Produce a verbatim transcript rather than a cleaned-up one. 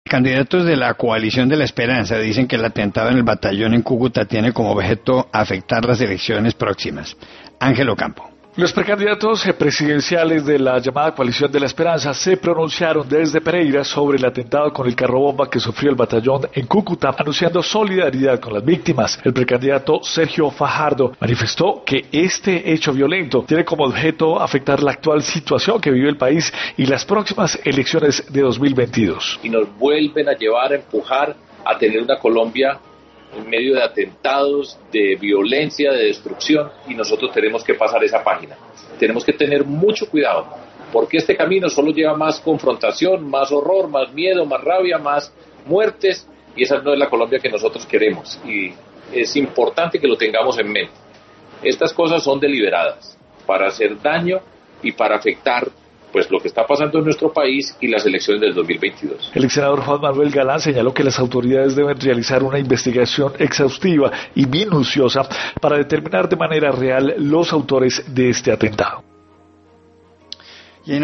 Candidatos de la Coalición de la Esperanza dicen que el atentado en el batallón en Cúcuta tiene como objeto afectar las elecciones próximas. Ángel Ocampo. Los precandidatos presidenciales de la llamada Coalición de la Esperanza se pronunciaron desde Pereira sobre el atentado con el carro bomba que sufrió el batallón en Cúcuta, anunciando solidaridad con las víctimas. El precandidato Sergio Fajardo manifestó que este hecho violento tiene como objeto afectar la actual situación que vive el país y las próximas elecciones de dos mil veintidós. Y nos vuelven a llevar, a empujar a tener una Colombia en medio de atentados, de violencia, de destrucción, y nosotros tenemos que pasar esa página. Tenemos que tener mucho cuidado, porque este camino solo lleva más confrontación, más horror, más miedo, más rabia, más muertes, y esa no es la Colombia que nosotros queremos, y es importante que lo tengamos en mente. Estas cosas son deliberadas, para hacer daño y para afectar pues lo que está pasando en nuestro país y las elecciones del dos mil veintidós. El senador Juan Manuel Galán señaló que las autoridades deben realizar una investigación exhaustiva y minuciosa para determinar de manera real los autores de este atentado.